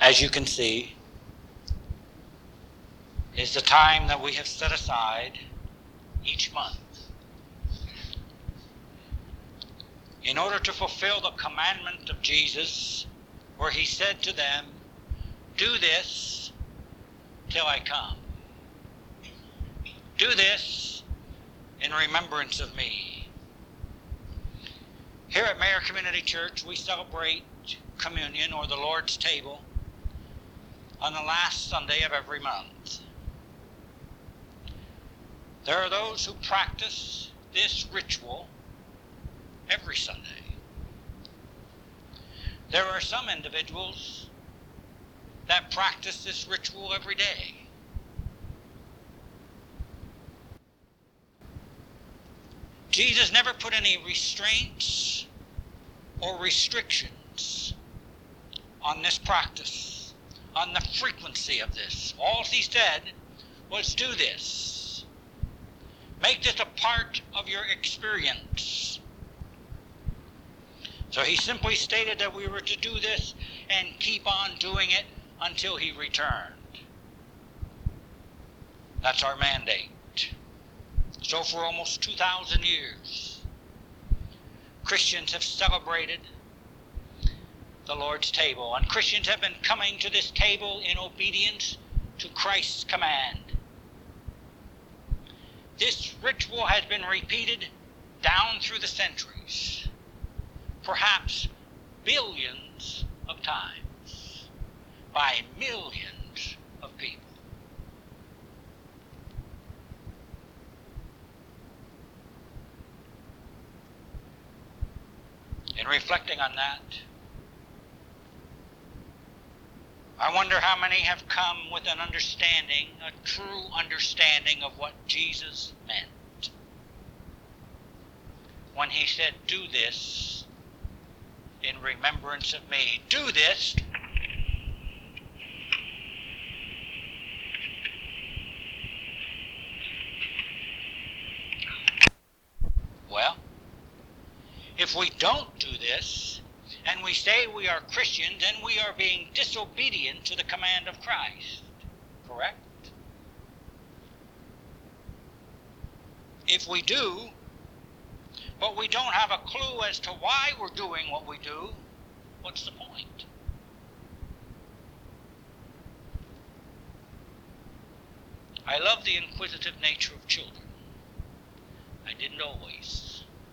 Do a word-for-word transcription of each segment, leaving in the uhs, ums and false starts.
as you can see, is the time that we have set aside each month in order to fulfill the commandment of Jesus, where he said to them, "Do this till I come. Do this in remembrance of me." Here at Mayer Community Church, we celebrate communion, or the Lord's table, on the last Sunday of every month. There are those who practice this ritual every Sunday. There are some individuals that practice this ritual every day. Jesus never put any restraints or restrictions on this practice, on the frequency of this. All he said was, do this. Make this a part of your experience. So he simply stated that we were to do this and keep on doing it until he returned. That's our mandate. So for almost two thousand years, Christians have celebrated the Lord's table, and Christians have been coming to this table in obedience to Christ's command. This ritual has been repeated down through the centuries, perhaps billions of times, by millions of people. In reflecting on that, I wonder how many have come with an understanding, a true understanding of what Jesus meant when he said, do this in remembrance of me. Do this well, if we don't do this, and we say we are Christians, then we are being disobedient to the command of Christ. Correct? If we do, but we don't have a clue as to why we're doing what we do, what's the point? I love the inquisitive nature of children. I didn't always.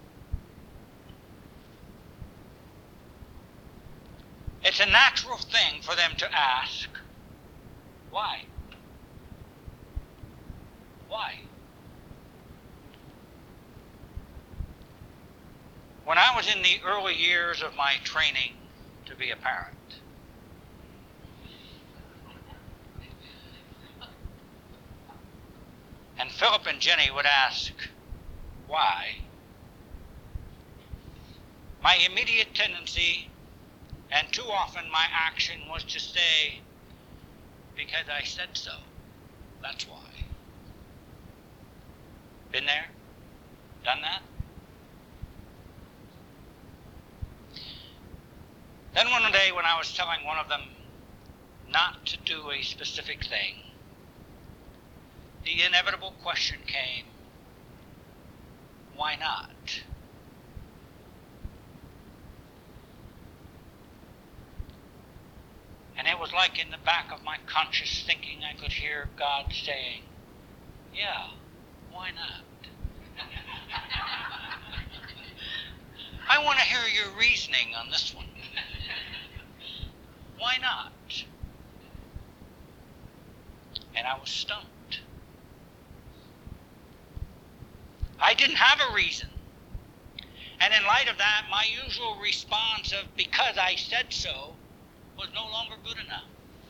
It's a natural thing for them to ask, why? Why? When I was in the early years of my training to be a parent, and Philip and Jenny would ask, why? My immediate tendency, and too often my action, was to say, because I said so. That's why. Been there? Done that? Then one day when I was telling one of them not to do a specific thing, the inevitable question came, why not? And it was like in the back of my conscious thinking I could hear God saying, yeah, why not? I want to hear your reasoning on this one. Why not? And I was stumped. I didn't have a reason. And in light of that, my usual response of because I said so was no longer good enough.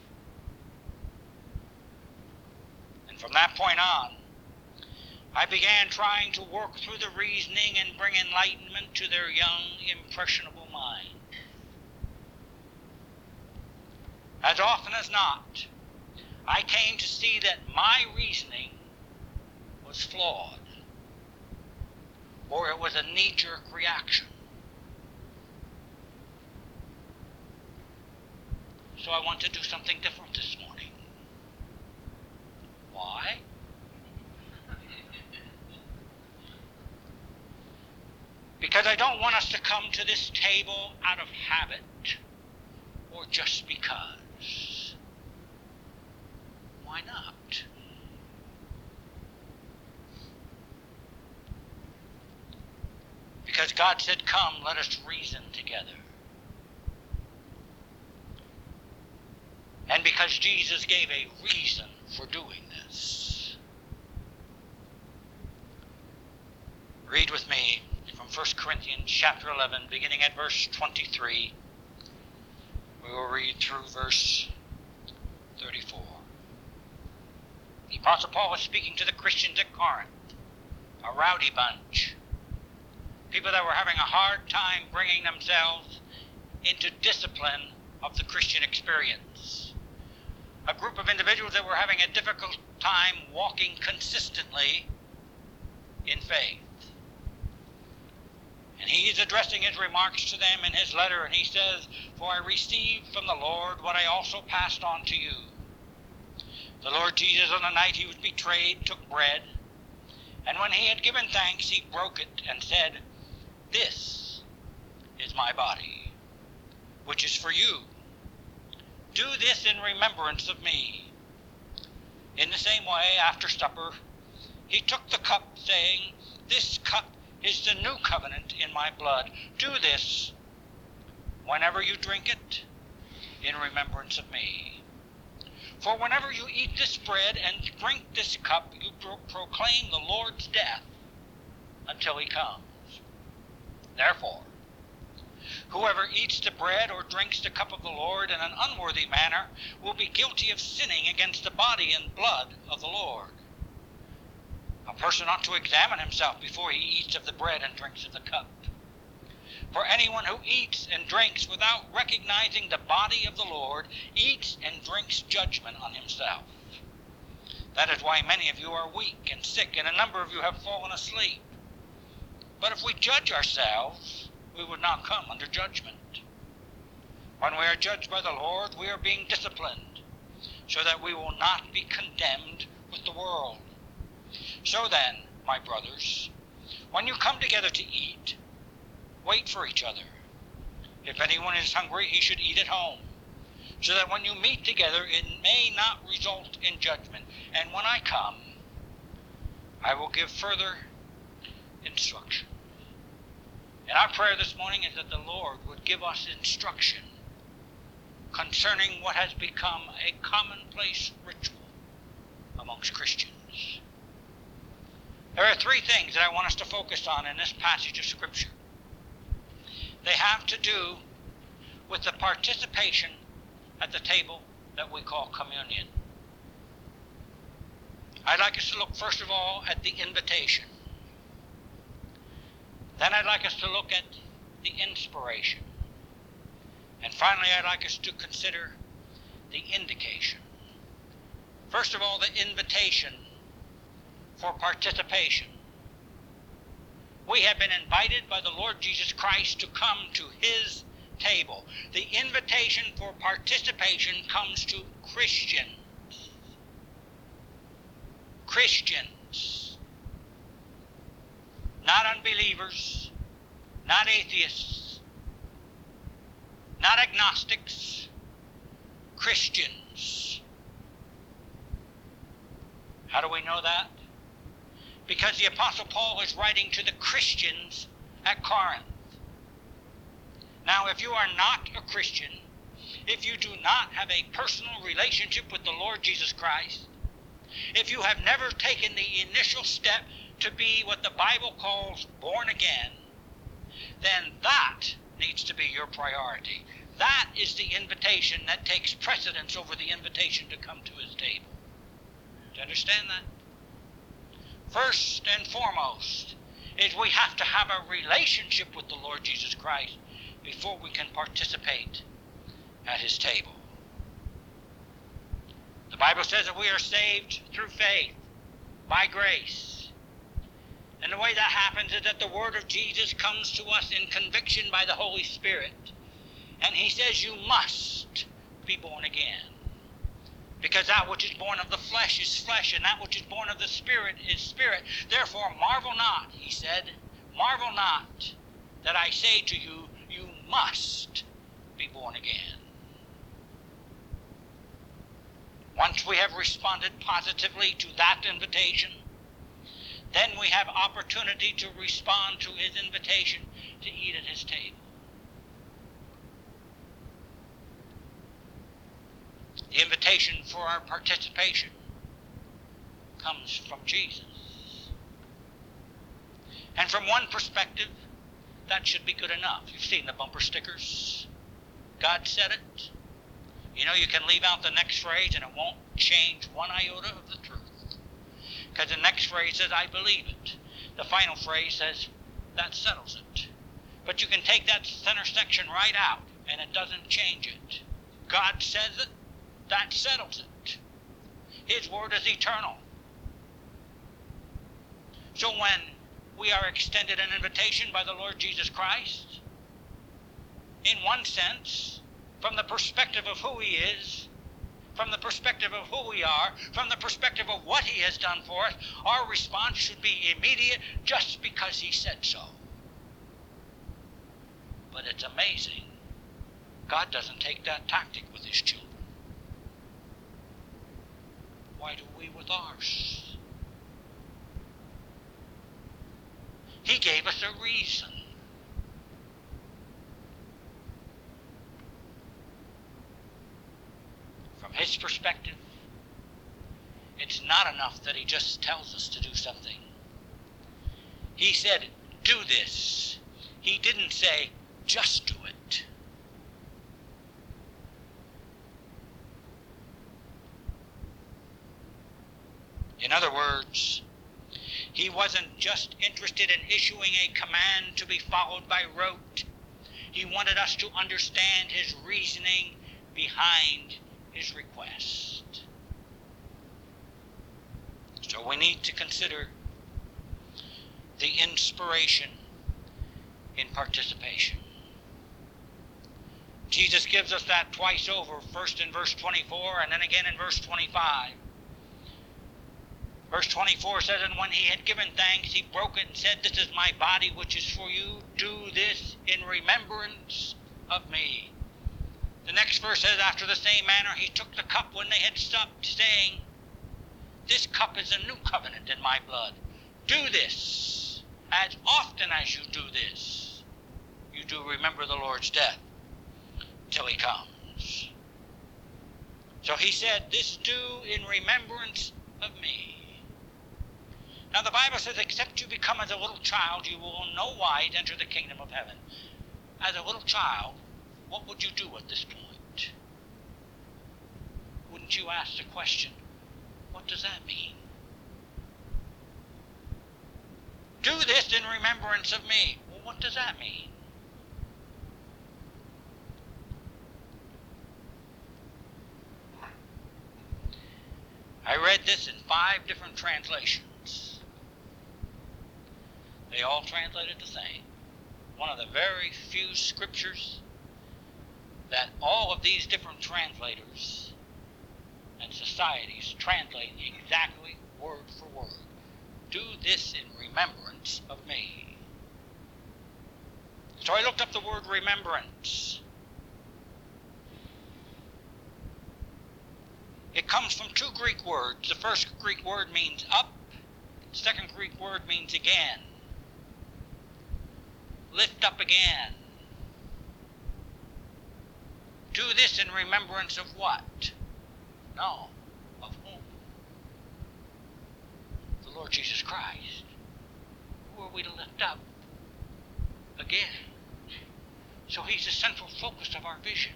And from that point on, I began trying to work through the reasoning and bring enlightenment to their young, impressionable mind. As often as not, I came to see that my reasoning was flawed, or it was a knee-jerk reaction. So I want to do something different this morning. Why? Because I don't want us to come to this table out of habit or just because. Why not? Because God said, come, let us reason together. And because Jesus gave a reason for doing this. Read with me from First Corinthians chapter eleven, beginning at verse twenty-three. We will read through verse thirty-four. The Apostle Paul was speaking to the Christians at Corinth, a rowdy bunch, people that were having a hard time bringing themselves into discipline of the Christian experience. A group of individuals that were having a difficult time walking consistently in faith. And he is addressing his remarks to them in his letter, and he says, for I received from the Lord what I also passed on to you. The Lord Jesus, on the night he was betrayed, took bread, and when he had given thanks, he broke it and said, this is my body, which is for you. Do this in remembrance of me. In the same way, after supper, he took the cup, saying, this cup is the new covenant in my blood. Do this whenever you drink it in remembrance of me. For whenever you eat this bread and drink this cup, you pro- proclaim the Lord's death until he comes. Therefore, whoever eats the bread or drinks the cup of the Lord in an unworthy manner will be guilty of sinning against the body and blood of the Lord. A person ought to examine himself before he eats of the bread and drinks of the cup. For anyone who eats and drinks without recognizing the body of the Lord eats and drinks judgment on himself. That is why many of you are weak and sick, and a number of you have fallen asleep. But if we judge ourselves, we would not come under judgment. When we are judged by the Lord, we are being disciplined, so that we will not be condemned with the world. So then, my brothers, when you come together to eat, wait for each other. If anyone is hungry, he should eat at home, so that when you meet together, it may not result in judgment. And when I come, I will give further instruction. And our prayer this morning is that the Lord would give us instruction concerning what has become a commonplace ritual amongst Christians. There are three things that I want us to focus on in this passage of Scripture. They have to do with the participation at the table that we call communion. I'd like us to look first of all at the invitation. Then I'd like us to look at the inspiration. And finally, I'd like us to consider the indication. First of all, the invitation for participation. We have been invited by the Lord Jesus Christ to come to his table. The invitation for participation comes to Christians. Christians. Not unbelievers, not atheists, not agnostics, Christians. How do we know that? Because the Apostle Paul is writing to the Christians at Corinth. Now, if you are not a Christian, if you do not have a personal relationship with the Lord Jesus Christ, if you have never taken the initial step to be what the Bible calls born again, then that needs to be your priority. That is the invitation that takes precedence over the invitation to come to his table. Do you understand that? First and foremost is we have to have a relationship with the Lord Jesus Christ before we can participate at his table. The Bible says that we are saved through faith, by grace. And the way that happens is that the word of Jesus comes to us in conviction by the Holy Spirit. And he says you must be born again. Because that which is born of the flesh is flesh, and that which is born of the Spirit is spirit. Therefore marvel not, he said, marvel not that I say to you, you must be born again. Once we have responded positively to that invitation, then we have opportunity to respond to his invitation to eat at his table. The invitation for our participation comes from Jesus. And from one perspective, that should be good enough. You've seen the bumper stickers. God said it. You know, you can leave out the next phrase and it won't change one iota of the truth. Because the next phrase says, I believe it. The final phrase says, that settles it. But you can take that center section right out and it doesn't change it. God says it. That settles it. His word is eternal. So when we are extended an invitation by the Lord Jesus Christ, in one sense, from the perspective of who he is, from the perspective of who we are, from the perspective of what he has done for us, our response should be immediate just because he said so. But it's amazing. God doesn't take that tactic with his children. Why do we with ours? He gave us a reason. From his perspective, it's not enough that he just tells us to do something. He said, do this. He didn't say, just do it. In other words, he wasn't just interested in issuing a command to be followed by rote. He wanted us to understand his reasoning behind his request. So we need to consider the inspiration in participation. Jesus gives us that twice over, first in verse twenty-four and then again in verse twenty-five. Verse twenty-four says, and when he had given thanks, he broke it and said, this is my body which is for you. Do this in remembrance of me. The next verse says, after the same manner, he took the cup when they had supped, saying, this cup is a new covenant in my blood. Do this as often as you do this. You do remember the Lord's death till he comes. So he said, this do in remembrance of me. Now the Bible says, except you become as a little child, you will in no wise enter the kingdom of heaven. As a little child, what would you do at this point? Wouldn't you ask the question, what does that mean? Do this in remembrance of me. Well, what does that mean? I read this in five different translations. They all translated the same. One of the very few scriptures that all of these different translators and societies translate exactly word for word. Do this in remembrance of me. So I looked up the word remembrance. It comes from two Greek words. The first Greek word means up. The second Greek word means again. Lift up again. Do this in remembrance of what? No, of whom? The Lord Jesus Christ. Who are we to lift up? Again. So he's the central focus of our vision.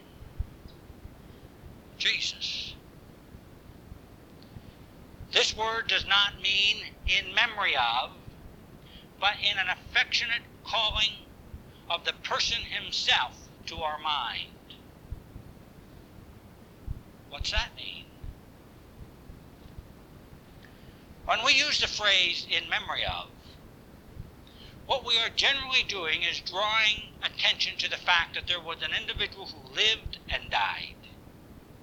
Jesus. This word does not mean in memory of, but in an affectionate calling of the person himself to our mind. What's that mean? When we use the phrase in memory of, what we are generally doing is drawing attention to the fact that there was an individual who lived and died.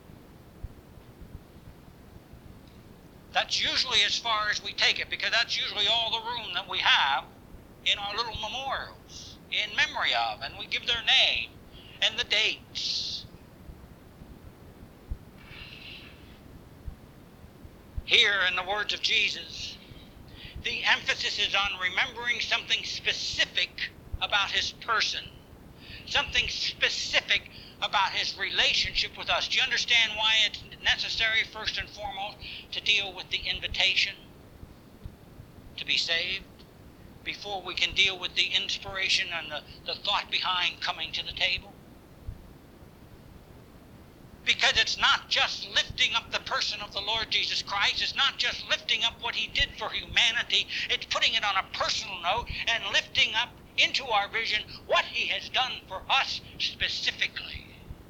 That's usually as far as we take it, because that's usually all the room that we have in our little memorials, in memory of, and we give their name and the dates. Here, in the words of Jesus, the emphasis is on remembering something specific about his person, something specific about his relationship with us. Do you understand why it's necessary, first and foremost, to deal with the invitation to be saved before we can deal with the inspiration and the, the thought behind coming to the table? Because it's not just lifting up the person of the Lord Jesus Christ. It's not just lifting up what he did for humanity. It's putting it on a personal note and lifting up into our vision what he has done for us specifically.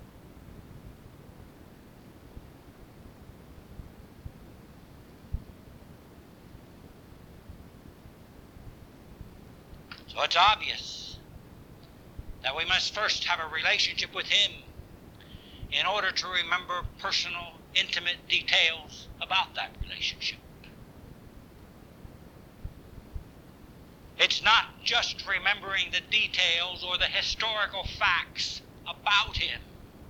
So it's obvious that we must first have a relationship with him in order to remember personal, intimate details about that relationship. It's not just remembering the details or the historical facts about him.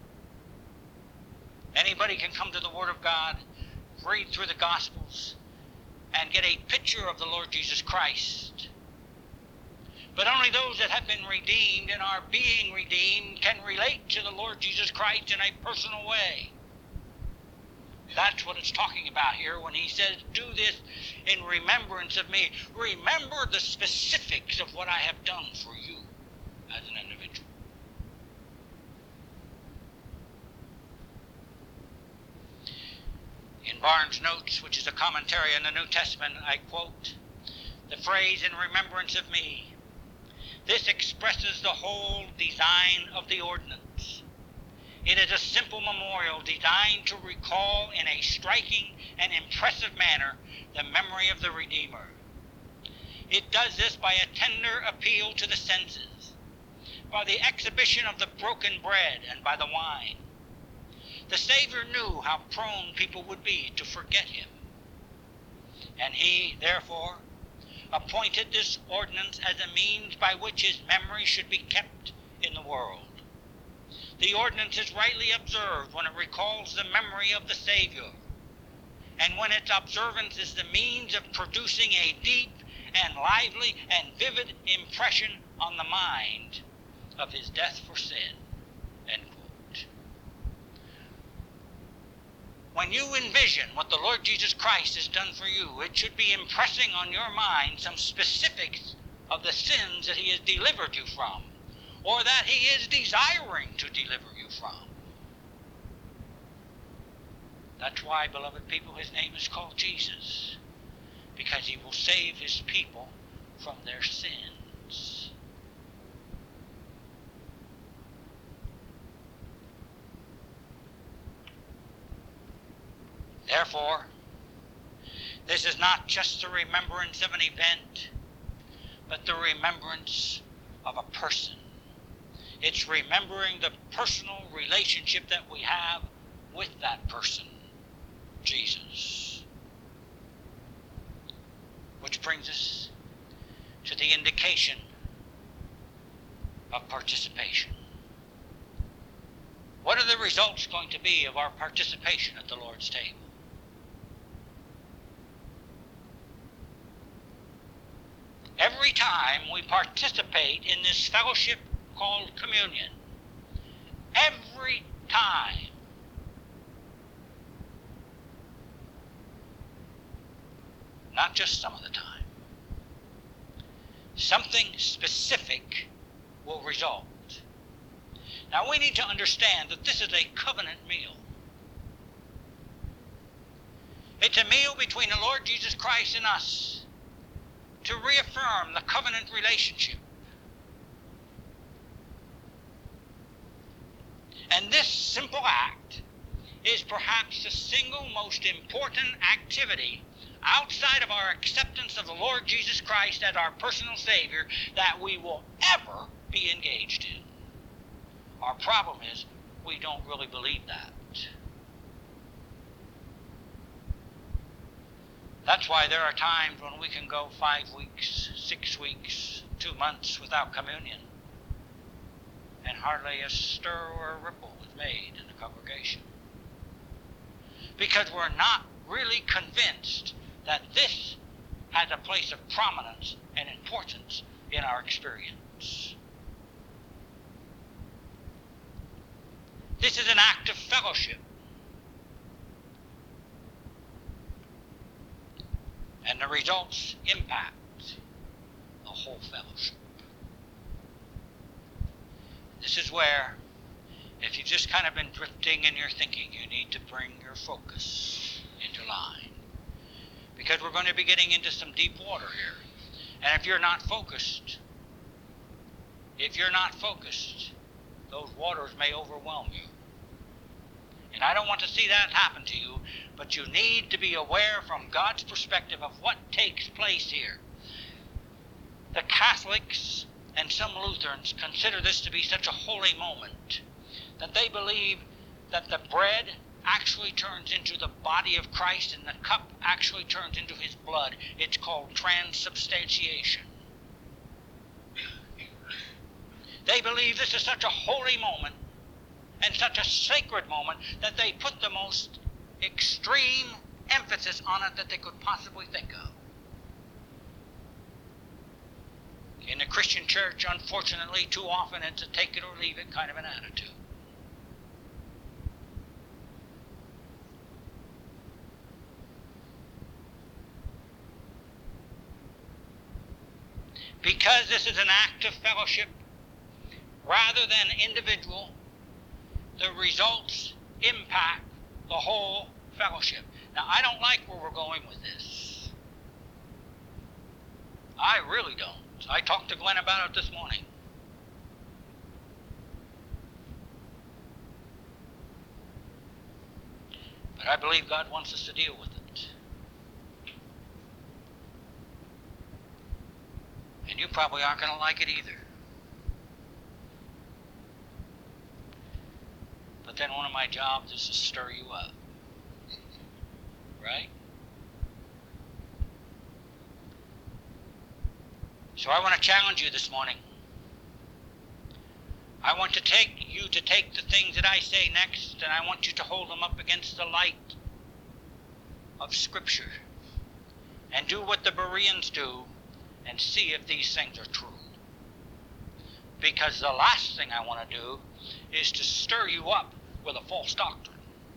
Anybody can come to the Word of God, read through the Gospels, and get a picture of the Lord Jesus Christ. But only those that have been redeemed and are being redeemed can relate to the Lord Jesus Christ in a personal way. That's what it's talking about here when he says, do this in remembrance of me. Remember the specifics of what I have done for you as an individual. In Barnes' Notes, which is a commentary on the New Testament, I quote the phrase, in remembrance of me. This expresses the whole design of the ordinance. It is a simple memorial designed to recall in a striking and impressive manner the memory of the Redeemer. It does this by a tender appeal to the senses, by the exhibition of the broken bread and by the wine. The Savior knew how prone people would be to forget him, and he, therefore, appointed this ordinance as a means by which his memory should be kept in the world. The ordinance is rightly observed when it recalls the memory of the Savior, and when its observance is the means of producing a deep and lively and vivid impression on the mind of his death for sin. End quote. When you envision what the Lord Jesus Christ has done for you, it should be impressing on your mind some specifics of the sins that he has delivered you from, or that he is desiring to deliver you from. That's why, beloved people, his name is called Jesus, because he will save his people from their sins. Therefore, this is not just the remembrance of an event, but the remembrance of a person. It's remembering the personal relationship that we have with that person, Jesus. Which brings us to the indication of participation. What are the results going to be of our participation at the Lord's table? Every time we participate in this fellowship called communion, every time, not just some of the time, something specific will result. Now we need to understand that this is a covenant meal. It's a meal between the Lord Jesus Christ and us to reaffirm the covenant relationship. And this simple act is perhaps the single most important activity outside of our acceptance of the Lord Jesus Christ as our personal Savior that we will ever be engaged in. Our problem is we don't really believe that. That's why there are times when we can go five weeks, six weeks, two months without communion, and hardly a stir or a ripple is made in the congregation. Because we're not really convinced that this has a place of prominence and importance in our experience. This is an act of fellowship. And the results impact the whole fellowship. This is where, if you've just kind of been drifting in your thinking, you need to bring your focus into line. Because we're going to be getting into some deep water here. And if you're not focused, if you're not focused, those waters may overwhelm you. And I don't want to see that happen to you, but you need to be aware from God's perspective of what takes place here. The Catholics and some Lutherans consider this to be such a holy moment that they believe that the bread actually turns into the body of Christ and the cup actually turns into his blood. It's called transubstantiation. They believe this is such a holy moment and such a sacred moment that they put the most extreme emphasis on it that they could possibly think of. In the Christian church, unfortunately, too often it's a take it or leave it kind of an attitude. Because this is an act of fellowship rather than individual, the results impact the whole fellowship. Now, I don't like where we're going with this. I really don't. I talked to Glenn about it this morning. But I believe God wants us to deal with it. And you probably aren't going to like it either. But then one of my jobs is to stir you up. Right? So I want to challenge you this morning. I want to take you to take the things that I say next, and I want you to hold them up against the light of Scripture. And do what the Bereans do, and see if these things are true. Because the last thing I want to do is to stir you up with a false doctrine.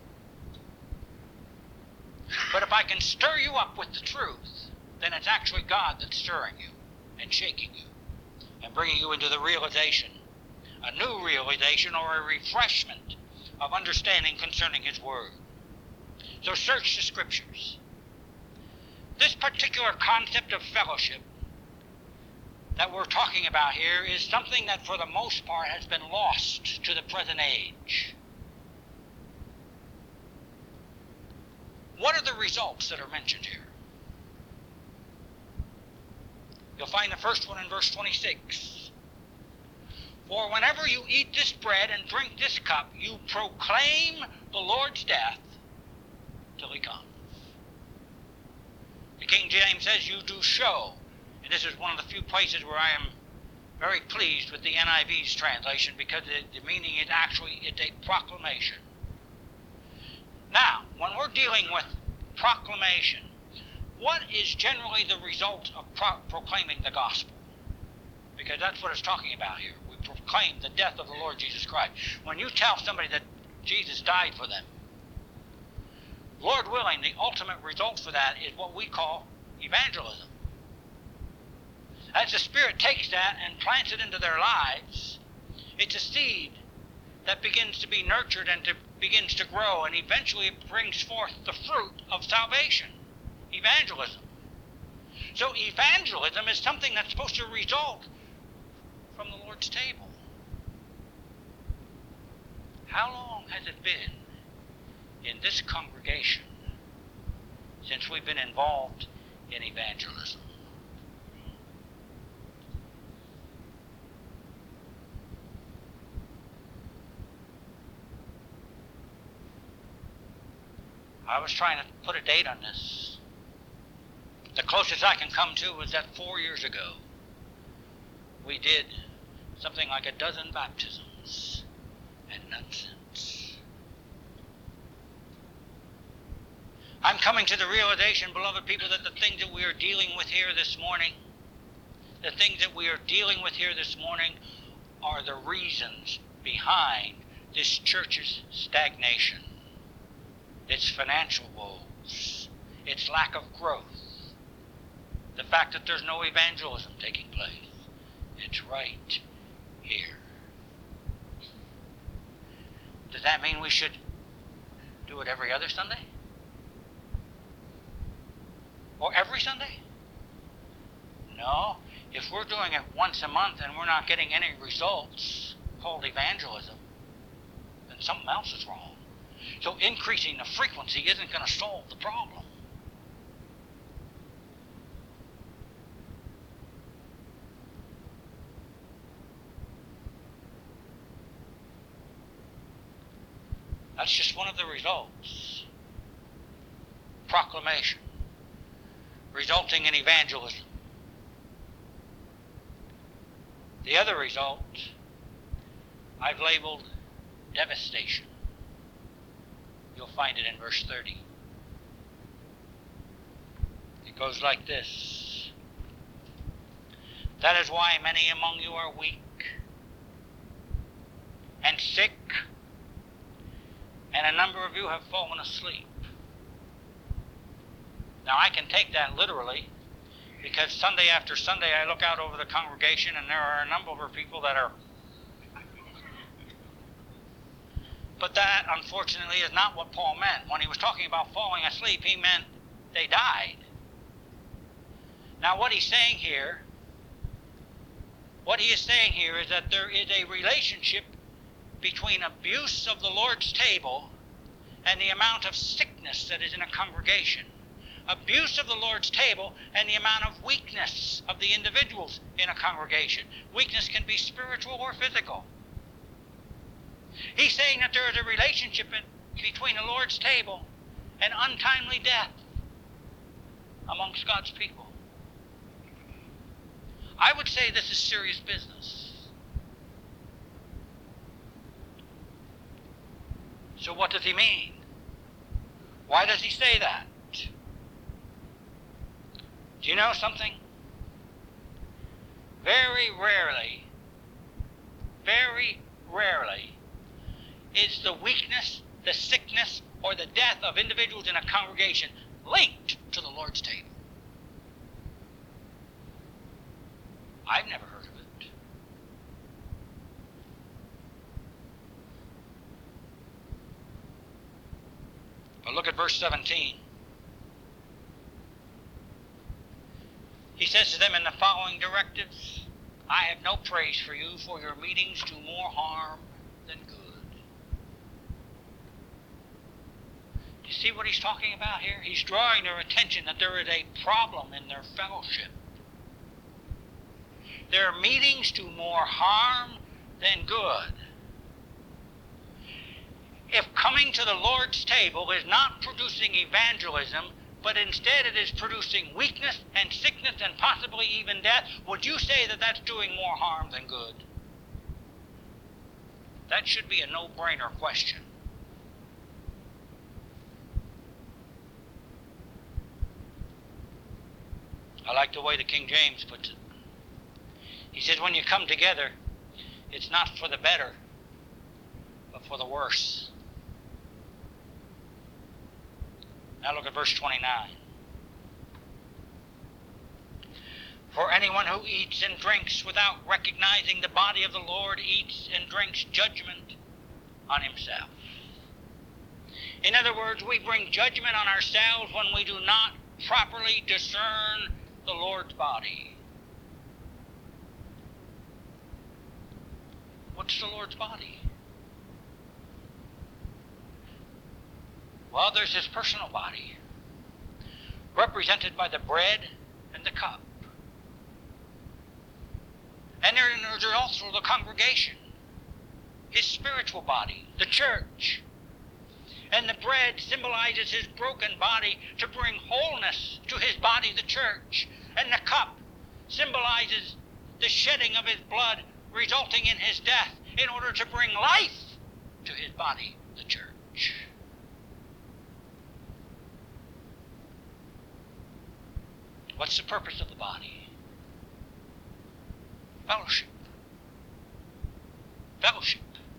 But if I can stir you up with the truth, then it's actually God that's stirring you and shaking you and bringing you into the realization, a new realization or a refreshment of understanding concerning His Word. So search the Scriptures. This particular concept of fellowship that we're talking about here is something that for the most part has been lost to the present age. What are the results that are mentioned here? You'll find the first one in verse twenty-six. For whenever you eat this bread and drink this cup, you proclaim the Lord's death till He comes. The King James says you do show. And this is one of the few places where I am very pleased with the N I V's translation, because the, the meaning is actually it's a proclamation. Now, when we're dealing with proclamation, what is generally the result of pro- proclaiming the gospel? Because that's what it's talking about here. We proclaim the death of the Lord Jesus Christ. When you tell somebody that Jesus died for them, Lord willing, the ultimate result for that is what we call evangelism. As the Spirit takes that and plants it into their lives, it's a seed that begins to be nurtured and to, begins to grow, and eventually it brings forth the fruit of salvation, evangelism. So evangelism is something that's supposed to result from the Lord's table. How long has it been in this congregation since we've been involved in evangelism? I was trying to put a date on this. The closest I can come to was that four years ago we did something like a dozen baptisms and none since. I'm coming to the realization, beloved people, that the things that we are dealing with here this morning, the things that we are dealing with here this morning are the reasons behind this church's stagnation, its financial woes, its lack of growth, the fact that there's no evangelism taking place. It's right here. Does that mean we should do it every other Sunday? Or every Sunday? No. If we're doing it once a month and we're not getting any results called evangelism, then something else is wrong. So increasing the frequency isn't going to solve the problem. That's just one of the results. Proclamation, resulting in evangelism. The other result I've labeled devastation. You'll find it in verse thirty. It goes like this. That is why many among you are weak and sick, and a number of you have fallen asleep. Now I can take that literally, because Sunday after Sunday I look out over the congregation and there are a number of people that are... But that, unfortunately, is not what Paul meant. When he was talking about falling asleep, he meant they died. Now what he's saying here, what he is saying here is that there is a relationship between abuse of the Lord's table and the amount of sickness that is in a congregation. Abuse of the Lord's table and the amount of weakness of the individuals in a congregation. Weakness can be spiritual or physical. He's saying that there is a relationship in, between the Lord's table and untimely death amongst God's people. I would say this is serious business. So what does he mean? Why does he say that? Do you know something? Very rarely, very rarely is the weakness, the sickness, or the death of individuals in a congregation linked to the Lord's table. I've never heard of it. But look at verse seventeen. He says to them in the following directives, I have no praise for you, for your meetings do more harm than good. Do you see what he's talking about here? He's drawing their attention that there is a problem in their fellowship. Their meetings do more harm than good. If coming to the Lord's table is not producing evangelism, but instead it is producing weakness and sickness and possibly even death, would you say that that's doing more harm than good? That should be a no-brainer question. I like the way the King James puts it. He says when you come together, it's not for the better, but for the worse. Now look at verse twenty-nine. For anyone who eats and drinks without recognizing the body of the Lord eats and drinks judgment on himself. In other words, we bring judgment on ourselves when we do not properly discern the Lord's body. What's the Lord's body? Well, there's his personal body, represented by the bread and the cup. And there's also the congregation, his spiritual body, the church. And the bread symbolizes his broken body to bring wholeness to his body, the church. And the cup symbolizes the shedding of his blood resulting in his death in order to bring life to his body, the church. What's the purpose of the body? Fellowship. Fellowship.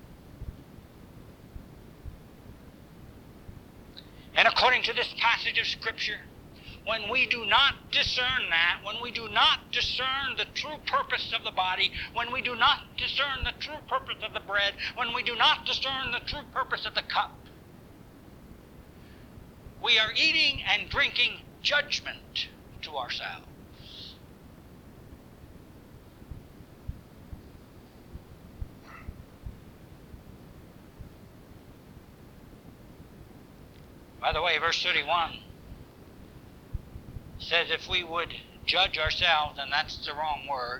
And according to this passage of Scripture, when we do not discern that, when we do not discern the true purpose of the body, when we do not discern the true purpose of the bread, when we do not discern the true purpose of the cup, we are eating and drinking judgment to ourselves. By the way, verse thirty-one says if we would judge ourselves, and that's the wrong word.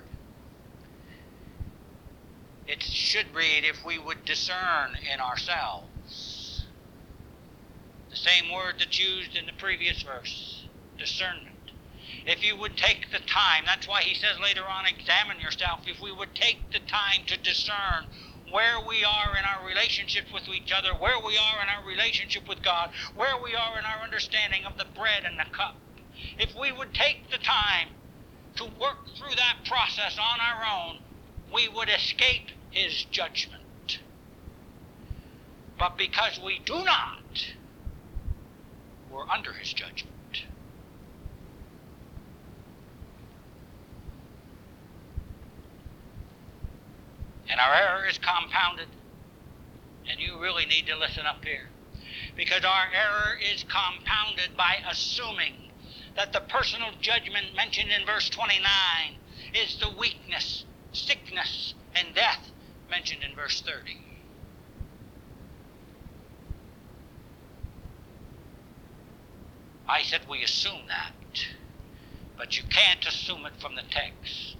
It should read if we would discern in ourselves. The same word that's used in the previous verse, discernment. If you would take the time, that's why he says later on, examine yourself. If we would take the time to discern where we are in our relationships with each other, where we are in our relationship with God, where we are in our understanding of the bread and the cup. If we would take the time to work through that process on our own, we would escape his judgment. But because we do not, we're under his judgment. And our error is compounded. And you really need to listen up here. Because our error is compounded by assuming that the personal judgment mentioned in verse twenty-nine is the weakness, sickness, and death mentioned in verse thirty. I said we assume that, but you can't assume it from the text.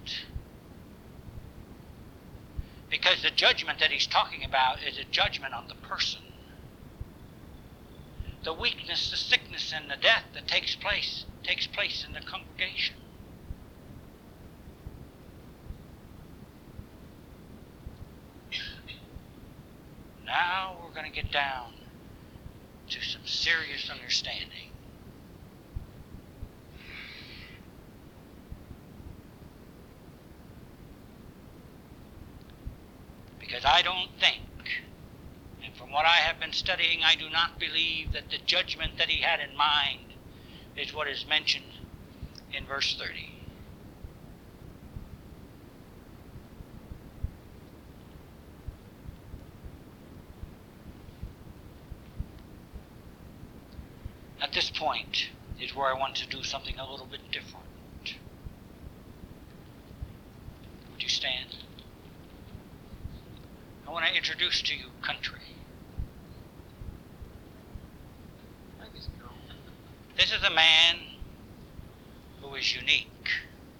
Because the judgment that he's talking about is a judgment on the person. The weakness, the sickness, and the death that takes place, takes place in the congregation. Now we're going to get down to some serious understanding. Because I don't think, and from what I have been studying, I do not believe that the judgment that he had in mind is what is mentioned in verse thirty. At this point is where I want to do something a little bit different. Would you stand? I want to introduce to you country. This is a man who is unique.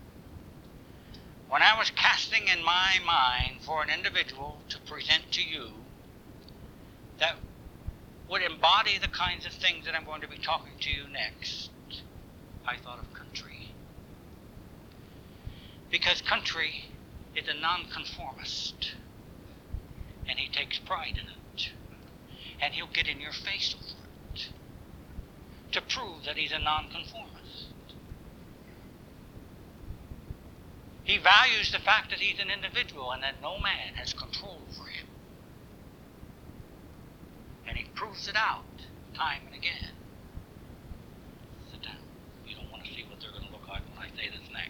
When I was casting in my mind for an individual to present to you that would embody the kinds of things that I'm going to be talking to you next, I thought of country. Because country is a nonconformist. And he takes pride in it. And he'll get in your face over it to prove that he's a nonconformist. He values the fact that he's an individual and that no man has control over him. And he proves it out time and again. Sit down. You don't want to see what they're going to look like when I say this next.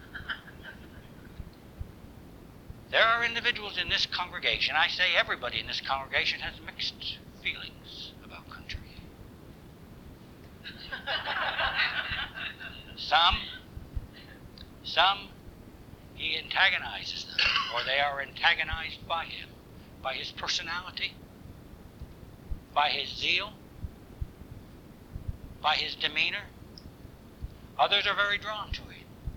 There are individuals in this congregation, I say everybody in this congregation has mixed feelings about country. Some, some, he antagonizes them, or they are antagonized by him, by his personality, by his zeal, by his demeanor. Others are very drawn to him.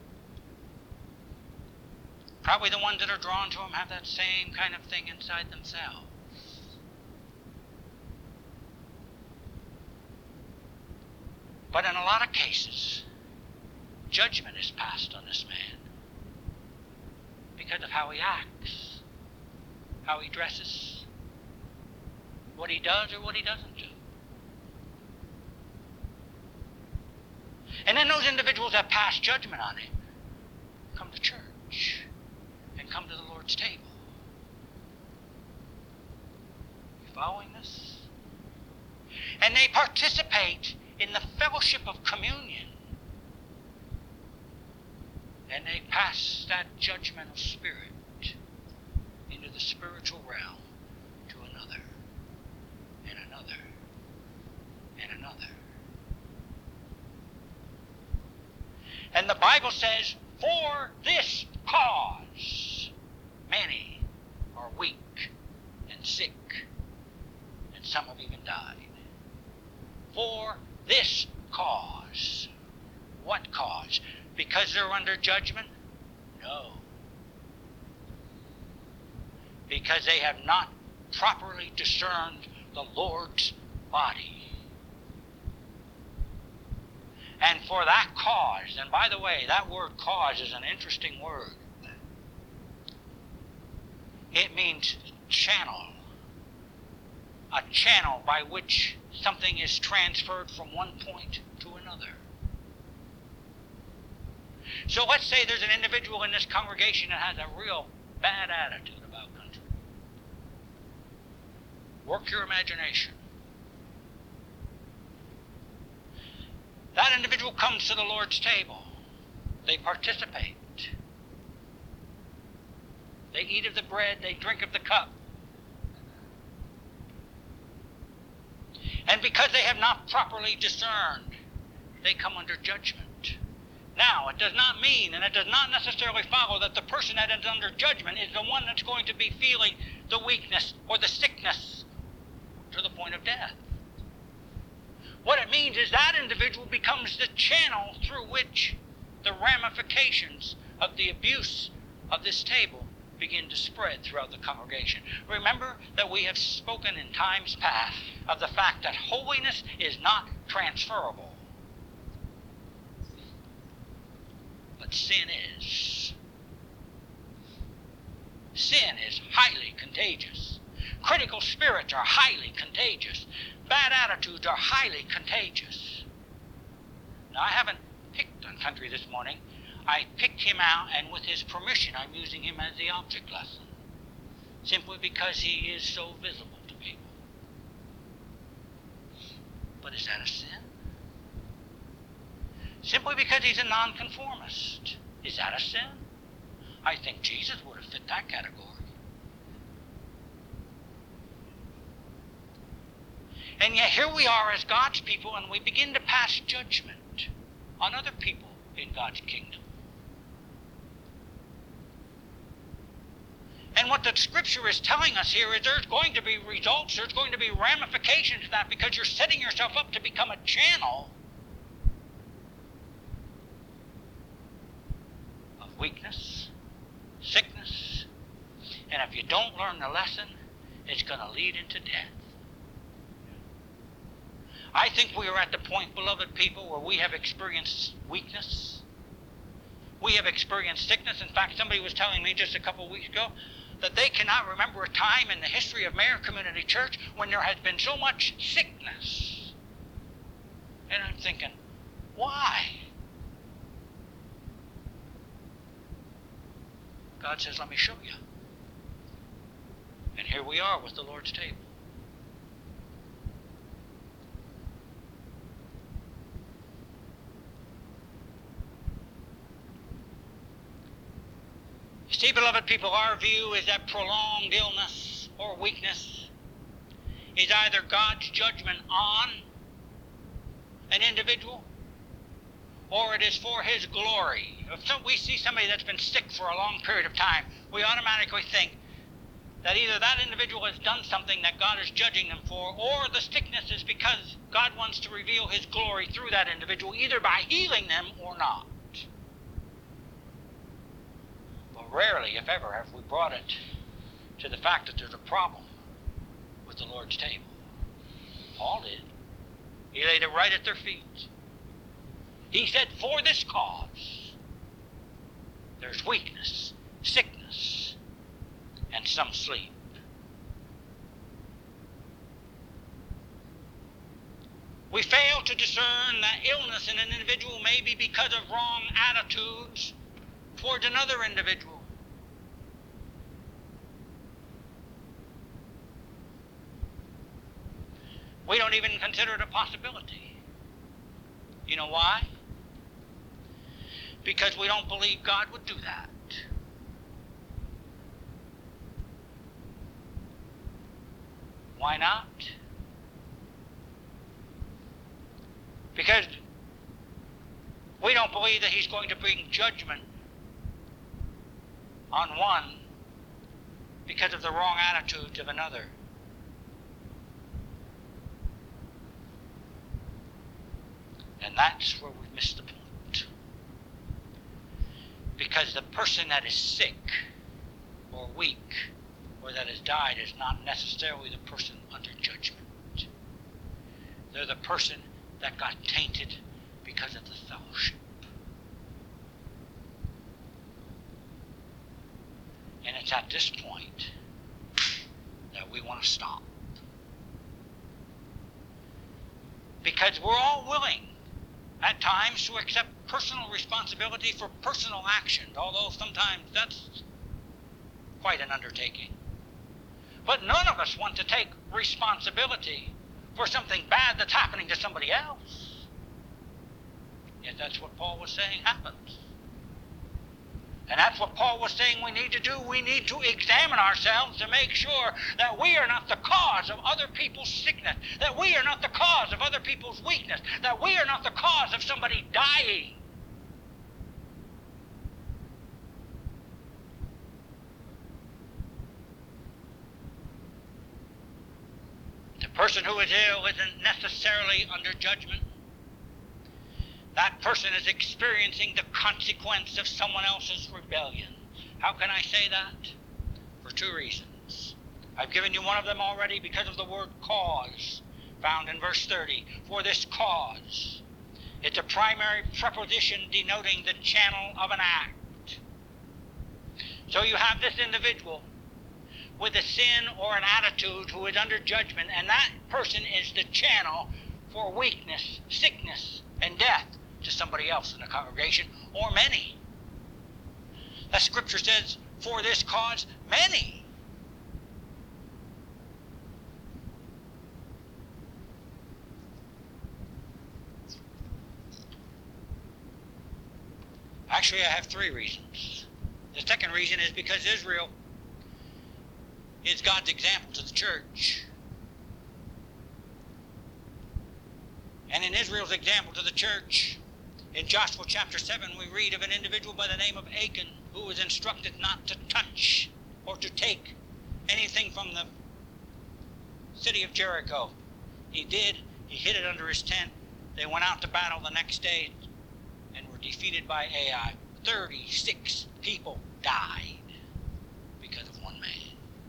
Probably the ones that are drawn to him have that same kind of thing inside themselves. But in a lot of cases, judgment is passed on this man because of how he acts, how he dresses, what he does or what he doesn't do. And then those individuals that pass judgment on him come to church and come to the Lord's table. You following this? And they participate in the fellowship of communion. And they pass that judgmental spirit into the spiritual realm to another, and another, and another. And the Bible says, for this cause, many are weak and sick, and some have even died. For this cause. What cause? Because they're under judgment? No. Because they have not properly discerned the Lord's body. And for that cause, and by the way, that word cause is an interesting word. It means channel. A channel by which something is transferred from one point to another. So let's say there's an individual in this congregation that has a real bad attitude about country. Work your imagination. That individual comes to the Lord's table. They participate. They eat of the bread, they drink of the cup. And because they have not properly discerned, they come under judgment. Now, it does not mean, and it does not necessarily follow, that the person that is under judgment is the one that's going to be feeling the weakness or the sickness to the point of death. What it means is that individual becomes the channel through which the ramifications of the abuse of this table begin to spread throughout the congregation. Remember that we have spoken in times past of the fact that holiness is not transferable, but sin is. Sin is highly contagious. Critical spirits are highly contagious. Bad attitudes are highly contagious. Now, I haven't picked on Country this morning. I picked him out, and with his permission, I'm using him as the object lesson, simply because he is so visible to people. But is that a sin? Simply because he's a nonconformist. Is that a sin? I think Jesus would have fit that category. And yet here we are as God's people, and we begin to pass judgment on other people in God's kingdom. And what the scripture is telling us here is there's going to be results, there's going to be ramifications to that, because you're setting yourself up to become a channel of weakness, sickness, and if you don't learn the lesson, it's going to lead into death. I think we are at the point, beloved people, where we have experienced weakness. We have experienced sickness. In fact, somebody was telling me just a couple of weeks ago that they cannot remember a time in the history of Mayor Community Church when there has been so much sickness. And I'm thinking, why? God says, let me show you. And here we are with the Lord's table. See, beloved people, our view is that prolonged illness or weakness is either God's judgment on an individual or it is for his glory. If we see somebody that's been sick for a long period of time, we automatically think that either that individual has done something that God is judging them for, or the sickness is because God wants to reveal his glory through that individual, either by healing them or not. Rarely, if ever, have we brought it to the fact that there's a problem with the Lord's table. Paul did. He laid it right at their feet. He said, for this cause, there's weakness, sickness, and some sleep. We fail to discern that illness in an individual may be because of wrong attitudes towards another individual. We don't even consider it a possibility. You know why? Because we don't believe God would do that. Why not? Because we don't believe that He's going to bring judgment on one because of the wrong attitudes of another. And that's where we've missed the point. Because the person that is sick or weak or that has died is not necessarily the person under judgment. They're the person that got tainted because of the fellowship. And it's at this point that we want to stop. Because we're all willing at times to accept personal responsibility for personal actions, although sometimes that's quite an undertaking. But none of us want to take responsibility for something bad that's happening to somebody else. Yet that's what Paul was saying happens. And that's what Paul was saying we need to do. We need to examine ourselves to make sure that we are not the cause of other people's sickness, that we are not the cause of other people's weakness, that we are not the cause of somebody dying. The person who is ill isn't necessarily under judgment. That person is experiencing the consequence of someone else's rebellion. How can I say that? For two reasons. I've given you one of them already because of the word cause, found in verse thirty. For this cause. It's a primary preposition denoting the channel of an act. So you have this individual with a sin or an attitude who is under judgment, and that person is the channel for weakness, sickness, and death to somebody else in the congregation, or many. The scripture says, for this cause, many. Actually, I have three reasons. The second reason is because Israel is God's example to the church. And in Israel's example to the church, in Joshua chapter seven, we read of an individual by the name of Achan who was instructed not to touch or to take anything from the city of Jericho. He did. He hid it under his tent. They went out to battle the next day and were defeated by Ai. thirty-six people died because of one man.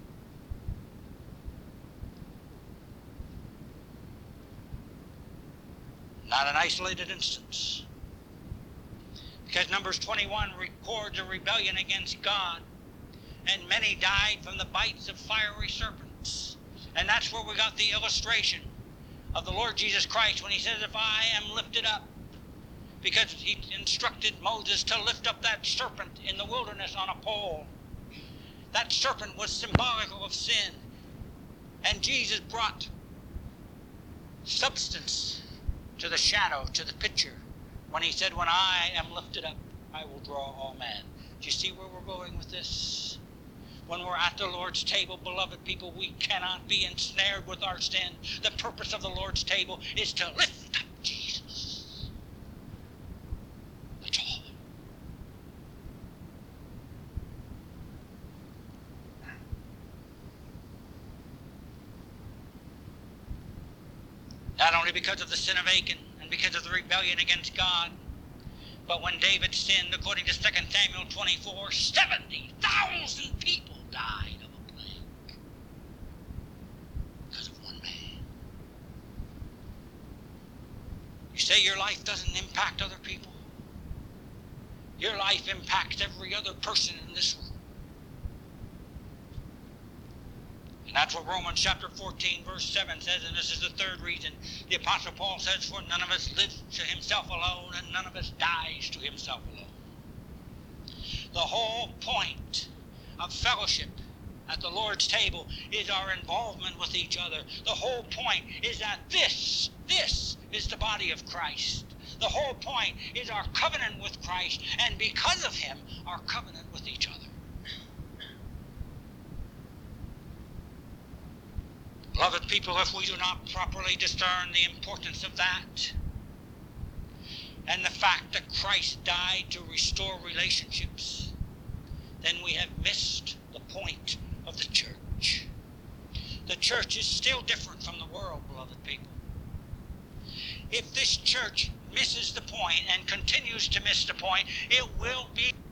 Not an isolated instance. Because Numbers twenty-one records a rebellion against God, and many died from the bites of fiery serpents. And that's where we got the illustration of the Lord Jesus Christ when he says, if I am lifted up, because he instructed Moses to lift up that serpent in the wilderness on a pole. That serpent was symbolical of sin. And Jesus brought substance to the shadow, to the picture, when he said, when I am lifted up, I will draw all men. Do you see where we're going with this? When we're at the Lord's table, beloved people, we cannot be ensnared with our sin. The purpose of the Lord's table is to lift up Jesus. That's all. Not only because of the sin of Achan and because of the rebellion against God, but when David sinned, according to Second Samuel twenty-four, seventy thousand people died of a plague because of one man. You say your life doesn't impact other people? Your life impacts every other person in this room. And that's what Romans chapter fourteen verse seven says, and this is the third reason the Apostle Paul says, for none of us lives to himself alone, and none of us dies to himself alone. The whole point of fellowship at the Lord's table is our involvement with each other. The whole point is that this, this is the body of Christ. The whole point is our covenant with Christ, and because of him, our covenant with each other. Beloved people, if we do not properly discern the importance of that, and the fact that Christ died to restore relationships, then we have missed the point of the church. The church is still different from the world, beloved people. If this church misses the point and continues to miss the point, it will be